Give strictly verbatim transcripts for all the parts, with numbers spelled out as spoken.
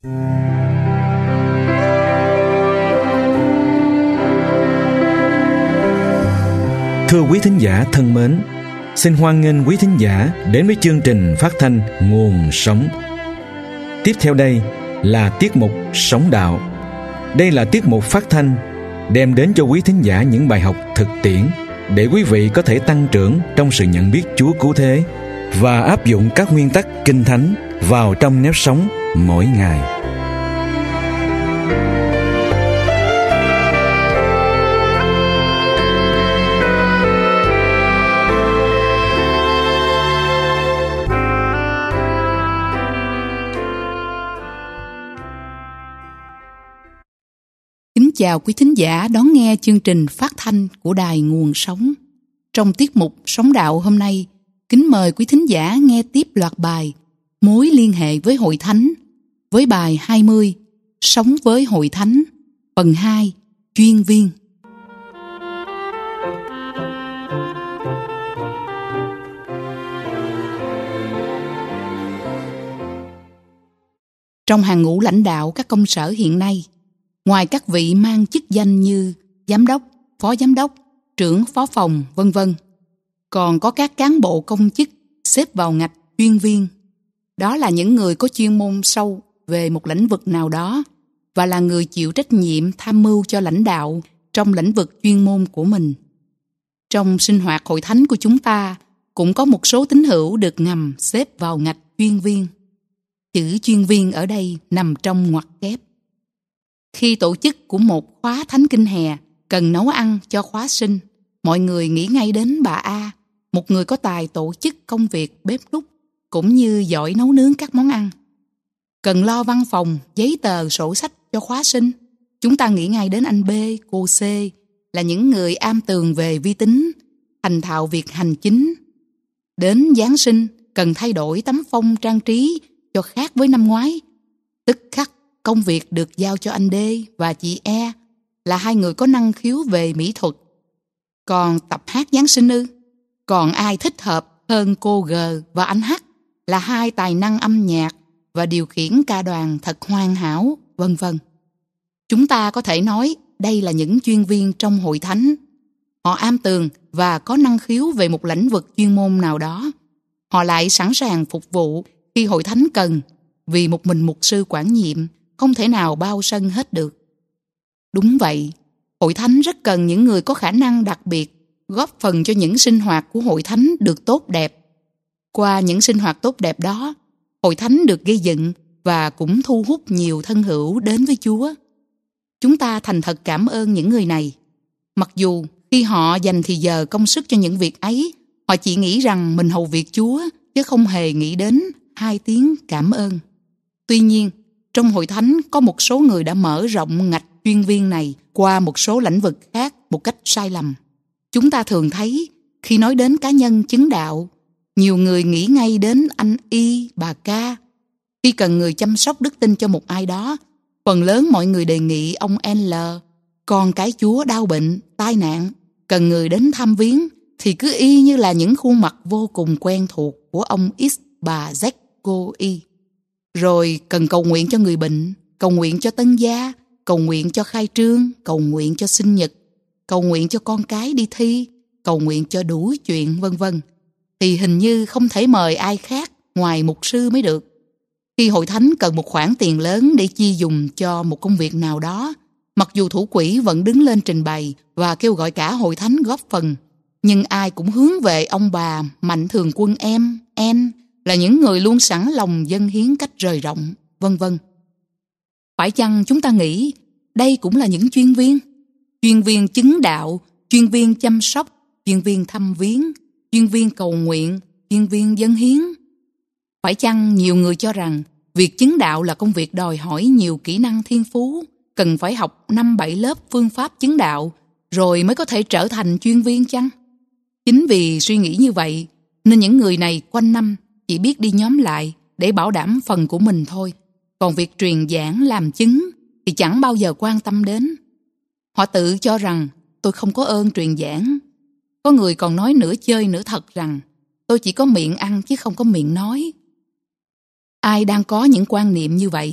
Thưa quý thính giả thân mến, xin hoan nghênh quý thính giả đến với chương trình phát thanh Nguồn Sống. Tiếp theo đây là tiết mục Sống Đạo. Đây là tiết mục phát thanh đem đến cho quý thính giả những bài học thực tiễn để quý vị có thể tăng trưởng trong sự nhận biết Chúa cứu thế và áp dụng các nguyên tắc Kinh Thánh vào trong nếp sống mỗi ngày. Kính chào quý thính giả đón nghe chương trình phát thanh của Đài Nguồn Sống. Trong tiết mục Sống Đạo hôm nay, kính mời quý thính giả nghe tiếp loạt bài Mối liên hệ với Hội Thánh với bài hai mươi Sống với Hội Thánh, phần hai Chuyên viên. Trong hàng ngũ lãnh đạo các công sở hiện nay, ngoài các vị mang chức danh như giám đốc, phó giám đốc, trưởng phó phòng, vân vân, còn có các cán bộ công chức xếp vào ngạch chuyên viên. Đó là những người có chuyên môn sâu về một lĩnh vực nào đó và là người chịu trách nhiệm tham mưu cho lãnh đạo trong lĩnh vực chuyên môn của mình. Trong sinh hoạt hội thánh của chúng ta cũng có một số tín hữu được ngầm xếp vào ngạch chuyên viên. Chữ chuyên viên ở đây nằm trong ngoặc kép. Khi tổ chức của một khóa thánh kinh hè cần nấu ăn cho khóa sinh, mọi người nghĩ ngay đến bà A, một người có tài tổ chức công việc bếp núc cũng như giỏi nấu nướng các món ăn. Cần lo văn phòng, giấy tờ, sổ sách cho khóa sinh, chúng ta nghĩ ngay đến anh B, cô C là những người am tường về vi tính, thành thạo việc hành chính. Đến Giáng sinh cần thay đổi tấm phông trang trí cho khác với năm ngoái. Tức khắc công việc được giao cho anh D và chị E là hai người có năng khiếu về mỹ thuật. Còn tập hát Giáng sinh ư? Còn ai thích hợp hơn cô G và anh H là hai tài năng âm nhạc và điều khiển ca đoàn thật hoàn hảo, vân vân. Chúng ta có thể nói đây là những chuyên viên trong hội thánh. Họ am tường và có năng khiếu về một lĩnh vực chuyên môn nào đó. Họ lại sẵn sàng phục vụ khi hội thánh cần, vì một mình mục sư quản nhiệm không thể nào bao sân hết được. Đúng vậy, hội thánh rất cần những người có khả năng đặc biệt, góp phần cho những sinh hoạt của hội thánh được tốt đẹp. Qua những sinh hoạt tốt đẹp đó, hội thánh được gây dựng và cũng thu hút nhiều thân hữu đến với Chúa. Chúng ta thành thật cảm ơn những người này. Mặc dù khi họ dành thì giờ công sức cho những việc ấy, họ chỉ nghĩ rằng mình hầu việc Chúa, chứ không hề nghĩ đến hai tiếng cảm ơn. Tuy nhiên, trong hội thánh có một số người đã mở rộng ngạch chuyên viên này qua một số lĩnh vực khác một cách sai lầm. Chúng ta thường thấy khi nói đến cá nhân chứng đạo, nhiều người nghĩ ngay đến anh Y, bà K. Khi cần người chăm sóc đức tin cho một ai đó, phần lớn mọi người đề nghị ông L. Còn cái Chúa đau bệnh, tai nạn, cần người đến thăm viếng thì cứ y như là những khuôn mặt vô cùng quen thuộc của ông X, bà Z, cô Y. Rồi cần cầu nguyện cho người bệnh, cầu nguyện cho tân gia, cầu nguyện cho khai trương, cầu nguyện cho sinh nhật, cầu nguyện cho con cái đi thi, cầu nguyện cho đủ chuyện, vân vân. Thì hình như không thể mời ai khác ngoài mục sư mới được. Khi hội thánh cần một khoản tiền lớn để chi dùng cho một công việc nào đó, mặc dù thủ quỹ vẫn đứng lên trình bày và kêu gọi cả hội thánh góp phần, nhưng ai cũng hướng về ông bà Mạnh Thường Quân em, N là những người luôn sẵn lòng dâng hiến cách rời rộng, vân vân. Phải chăng chúng ta nghĩ đây cũng là những chuyên viên? Chuyên viên chứng đạo, chuyên viên chăm sóc, chuyên viên thăm viếng, chuyên viên cầu nguyện, chuyên viên dâng hiến. Phải chăng nhiều người cho rằng việc chứng đạo là công việc đòi hỏi nhiều kỹ năng thiên phú, cần phải học năm bảy lớp phương pháp chứng đạo rồi mới có thể trở thành chuyên viên chăng? Chính vì suy nghĩ như vậy nên những người này quanh năm chỉ biết đi nhóm lại để bảo đảm phần của mình thôi. Còn việc truyền giảng làm chứng thì chẳng bao giờ quan tâm đến. Họ tự cho rằng tôi không có ơn truyền giảng. Có người còn nói nửa chơi nửa thật rằng tôi chỉ có miệng ăn chứ không có miệng nói. Ai đang có những quan niệm như vậy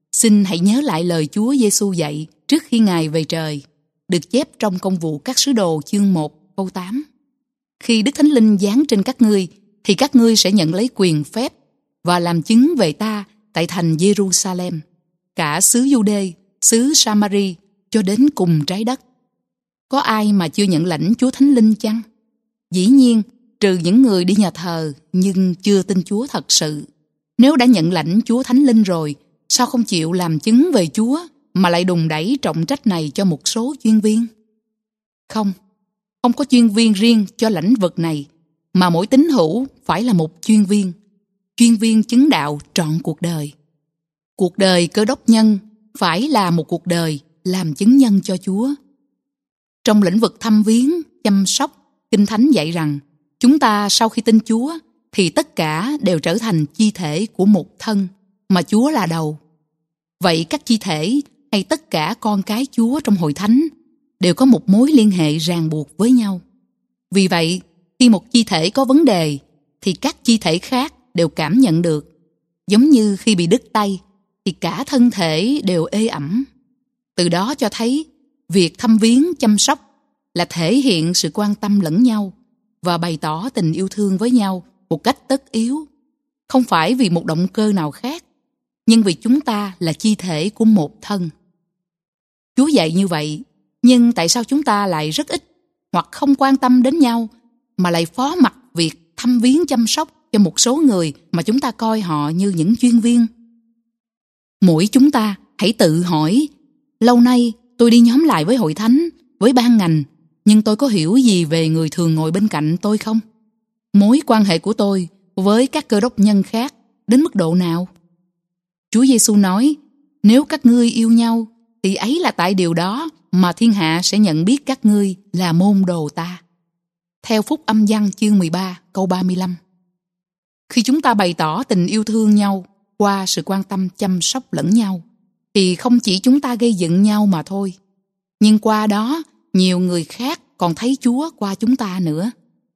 xin hãy nhớ lại lời Chúa Giêsu dạy trước khi Ngài về trời, được chép trong Công vụ các sứ đồ chương một câu tám. Khi Đức Thánh Linh giáng trên các ngươi, thì các ngươi sẽ nhận lấy quyền phép và làm chứng về ta tại thành Giê-ru-sa-lem, cả xứ Giu-đê, xứ Sa-ma-ri, cho đến cùng trái đất. Có ai mà chưa nhận lãnh Chúa Thánh Linh chăng? Dĩ nhiên, trừ những người đi nhà thờ nhưng chưa tin Chúa thật sự. Nếu đã nhận lãnh Chúa Thánh Linh rồi, sao không chịu làm chứng về Chúa mà lại đùn đẩy trọng trách này cho một số chuyên viên? Không, không có chuyên viên riêng cho lĩnh vực này, mà mỗi tín hữu phải là một chuyên viên, chuyên viên chứng đạo trọn cuộc đời. Cuộc đời Cơ Đốc nhân phải là một cuộc đời làm chứng nhân cho Chúa. Trong lĩnh vực thăm viếng, chăm sóc, Kinh Thánh dạy rằng chúng ta sau khi tin Chúa thì tất cả đều trở thành chi thể của một thân mà Chúa là đầu. Vậy các chi thể hay tất cả con cái Chúa trong hội thánh đều có một mối liên hệ ràng buộc với nhau. Vì vậy, khi một chi thể có vấn đề thì các chi thể khác đều cảm nhận được. Giống như khi bị đứt tay thì cả thân thể đều ê ẩm. Từ đó cho thấy việc thăm viếng chăm sóc là thể hiện sự quan tâm lẫn nhau và bày tỏ tình yêu thương với nhau một cách tất yếu, không phải vì một động cơ nào khác, nhưng vì chúng ta là chi thể của một thân. Chúa dạy như vậy, nhưng tại sao chúng ta lại rất ít hoặc không quan tâm đến nhau mà lại phó mặc việc thăm viếng chăm sóc cho một số người mà chúng ta coi họ như những chuyên viên? Mỗi chúng ta hãy tự hỏi, lâu nay tôi đi nhóm lại với hội thánh, với ban ngành, nhưng tôi có hiểu gì về người thường ngồi bên cạnh tôi không? Mối quan hệ của tôi với các cơ đốc nhân khác đến mức độ nào? Chúa Giêsu nói, nếu các ngươi yêu nhau, thì ấy là tại điều đó mà thiên hạ sẽ nhận biết các ngươi là môn đồ ta. Theo Phúc Âm Giăng chương mười ba câu ba mươi lăm. Khi chúng ta bày tỏ tình yêu thương nhau qua sự quan tâm chăm sóc lẫn nhau, thì không chỉ chúng ta gây dựng nhau mà thôi, nhưng qua đó nhiều người khác còn thấy Chúa qua chúng ta nữa.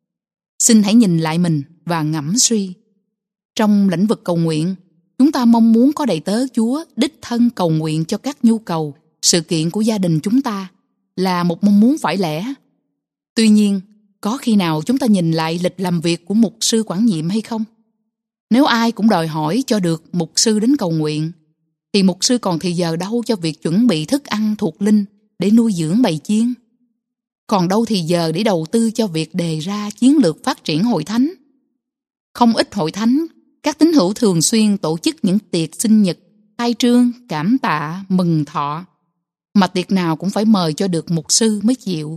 Xin hãy nhìn lại mình và ngẫm suy. Trong lĩnh vực cầu nguyện, chúng ta mong muốn có đầy tớ Chúa đích thân cầu nguyện cho các nhu cầu, sự kiện của gia đình chúng ta là một mong muốn phải lẽ. Tuy nhiên, có khi nào chúng ta nhìn lại lịch làm việc của mục sư quản nhiệm hay không? Nếu ai cũng đòi hỏi cho được mục sư đến cầu nguyện, thì mục sư còn thì giờ đâu cho việc chuẩn bị thức ăn thuộc linh để nuôi dưỡng bầy chiên? Còn đâu thì giờ để đầu tư cho việc đề ra chiến lược phát triển hội thánh? Không ít hội thánh, các tín hữu thường xuyên tổ chức những tiệc sinh nhật, khai trương, cảm tạ, mừng thọ, mà tiệc nào cũng phải mời cho được mục sư mới chịu.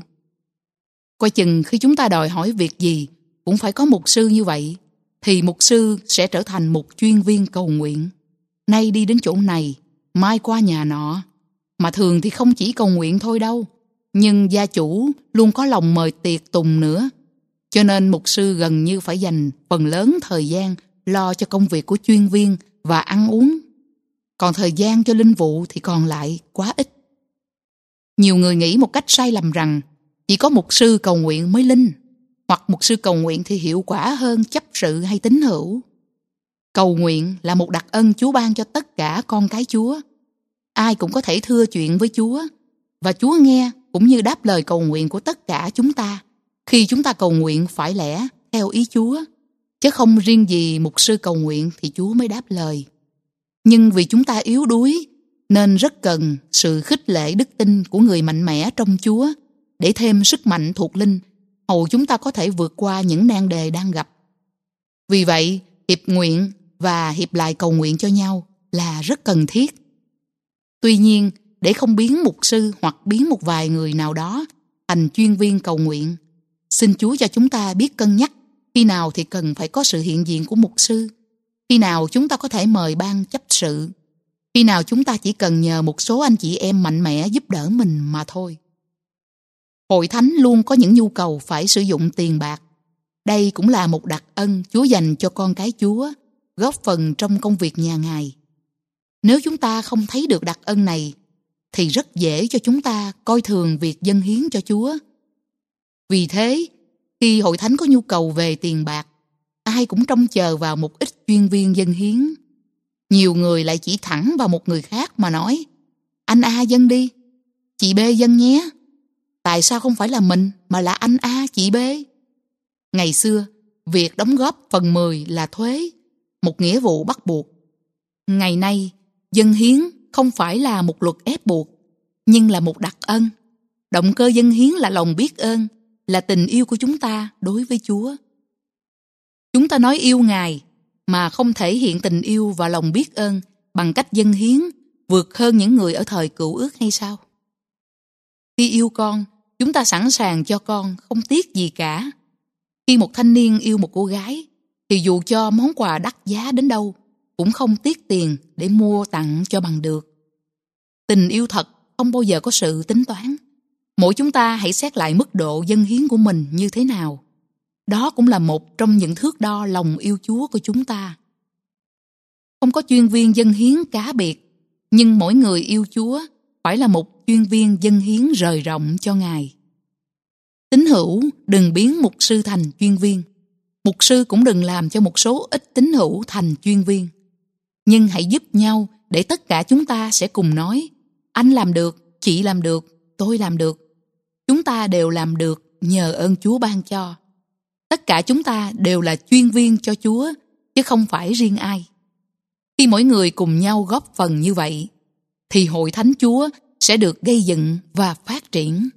Coi chừng khi chúng ta đòi hỏi việc gì cũng phải có mục sư như vậy, thì mục sư sẽ trở thành một chuyên viên cầu nguyện. Nay đi đến chỗ này, mai qua nhà nọ, mà thường thì không chỉ cầu nguyện thôi đâu, nhưng gia chủ luôn có lòng mời tiệc tùng nữa. Cho nên mục sư gần như phải dành phần lớn thời gian lo cho công việc của chuyên viên và ăn uống. Còn thời gian cho linh vụ thì còn lại quá ít. Nhiều người nghĩ một cách sai lầm rằng chỉ có mục sư cầu nguyện mới linh, hoặc mục sư cầu nguyện thì hiệu quả hơn chấp sự hay tín hữu. Cầu nguyện là một đặc ân Chúa ban cho tất cả con cái Chúa. Ai cũng có thể thưa chuyện với Chúa, và Chúa nghe cũng như đáp lời cầu nguyện của tất cả chúng ta khi chúng ta cầu nguyện phải lẽ theo ý Chúa, chứ không riêng gì mục sư cầu nguyện thì Chúa mới đáp lời. Nhưng vì chúng ta yếu đuối nên rất cần sự khích lệ đức tin của người mạnh mẽ trong Chúa để thêm sức mạnh thuộc linh, hầu chúng ta có thể vượt qua những nan đề đang gặp. Vì vậy, hiệp nguyện và hiệp lại cầu nguyện cho nhau là rất cần thiết. Tuy nhiên, để không biến mục sư hoặc biến một vài người nào đó thành chuyên viên cầu nguyện, xin Chúa cho chúng ta biết cân nhắc khi nào thì cần phải có sự hiện diện của mục sư, khi nào chúng ta có thể mời ban chấp sự, khi nào chúng ta chỉ cần nhờ một số anh chị em mạnh mẽ giúp đỡ mình mà thôi. Hội thánh luôn có những nhu cầu phải sử dụng tiền bạc. Đây cũng là một đặc ân Chúa dành cho con cái Chúa, góp phần trong công việc nhà Ngài. Nếu chúng ta không thấy được đặc ân này, thì rất dễ cho chúng ta coi thường việc dâng hiến cho Chúa. Vì thế, khi hội thánh có nhu cầu về tiền bạc, ai cũng trông chờ vào một ít chuyên viên dâng hiến. Nhiều người lại chỉ thẳng vào một người khác mà nói: anh A dâng đi, chị B dâng nhé. Tại sao không phải là mình mà là anh A, chị B? Ngày xưa, việc đóng góp phần mười là thuế, một nghĩa vụ bắt buộc. Ngày nay, dâng hiến không phải là một luật ép buộc, nhưng là một đặc ân. Động cơ dâng hiến là lòng biết ơn, là tình yêu của chúng ta đối với Chúa. Chúng ta nói yêu Ngài mà không thể hiện tình yêu và lòng biết ơn bằng cách dâng hiến vượt hơn những người ở thời cựu ước hay sao? Khi yêu con, chúng ta sẵn sàng cho con không tiếc gì cả. Khi một thanh niên yêu một cô gái, thì dù cho món quà đắt giá đến đâu, cũng không tiếc tiền để mua tặng cho bằng được. Tình yêu thật không bao giờ có sự tính toán. Mỗi chúng ta hãy xét lại mức độ dâng hiến của mình như thế nào. Đó cũng là một trong những thước đo lòng yêu Chúa của chúng ta. Không có chuyên viên dâng hiến cá biệt, nhưng mỗi người yêu Chúa phải là một chuyên viên dâng hiến rời rộng cho Ngài. Tín hữu đừng biến mục sư thành chuyên viên. Mục sư cũng đừng làm cho một số ít tín hữu thành chuyên viên. Nhưng hãy giúp nhau để tất cả chúng ta sẽ cùng nói: anh làm được, chị làm được, tôi làm được. Chúng ta đều làm được nhờ ơn Chúa ban cho. Tất cả chúng ta đều là chuyên viên cho Chúa, chứ không phải riêng ai. Khi mỗi người cùng nhau góp phần như vậy, thì hội thánh Chúa sẽ được gây dựng và phát triển.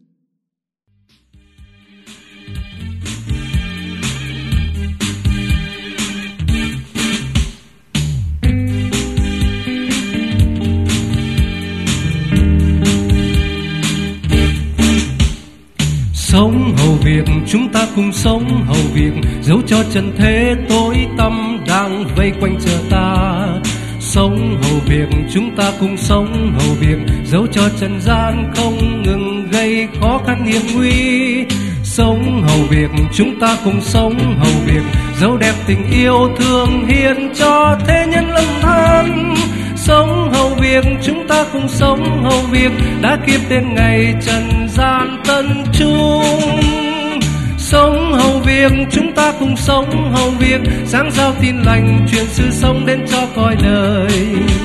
Sống hầu việc, chúng ta cùng sống hầu việc, dẫu cho trần thế tối tăm đang vây quanh chờ ta. Sống hầu việc, chúng ta cùng sống hầu việc, dẫu cho trần gian không ngừng gây khó khăn hiểm nguy. Sống hầu việc, chúng ta cùng sống hầu việc, dẫu đẹp tình yêu thương hiến cho thế nhân lâm than. Sống hầu việc, chúng ta cùng sống hầu việc, đã kiếp đến ngày trần gian tân chung. Sống hầu việc, chúng ta cùng sống hầu việc, sáng giao tin lành truyền sự sống đến cho cõi đời.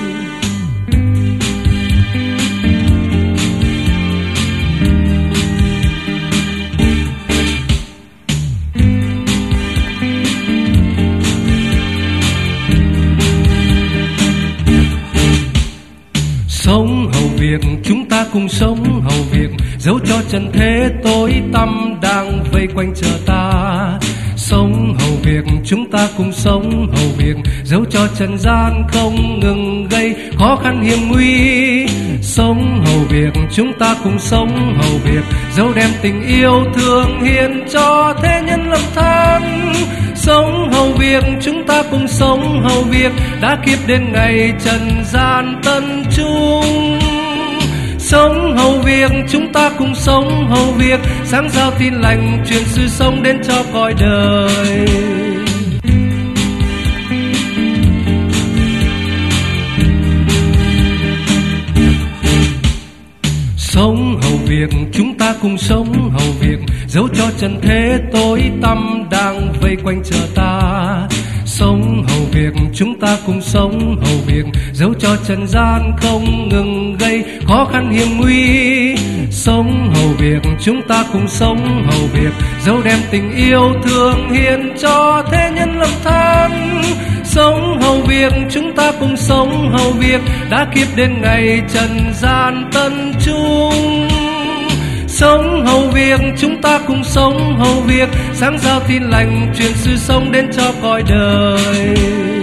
Sống hầu việc, chúng ta cùng sống hầu việc, dẫu cho trần thế tối tăm đang vây quanh chờ ta. Sống hầu việc, chúng ta cùng sống hầu việc, dẫu cho trần gian không ngừng gây khó khăn hiểm nguy. Sống hầu việc, chúng ta cùng sống hầu việc, dẫu đem tình yêu thương hiến cho thế nhân lâm than. Sống hầu việc, chúng ta cùng sống hầu việc, đã kiếp đến ngày trần gian tân chung. Sống hầu việc, chúng ta cùng sống hầu việc, sáng giao tin lành truyền sự sống đến cho cõi đời. Sống hầu việc, chúng ta cùng sống hầu việc, dẫu cho trần thế tối tăm đang vây quanh chờ ta. Sống hầu việc, chúng ta cùng sống hầu việc, dẫu cho trần gian không ngừng gây khó khăn hiểm nguy. Sống hầu việc, chúng ta cùng sống hầu việc, dẫu đem tình yêu thương hiến cho thế nhân lâm than. Sống hầu việc, chúng ta cùng sống hầu việc, đã kiếp đến ngày trần gian tân chung. Sống hầu việc, chúng ta cùng sống hầu việc, sáng giao tin lành truyền sự sống đến cho cõi đời.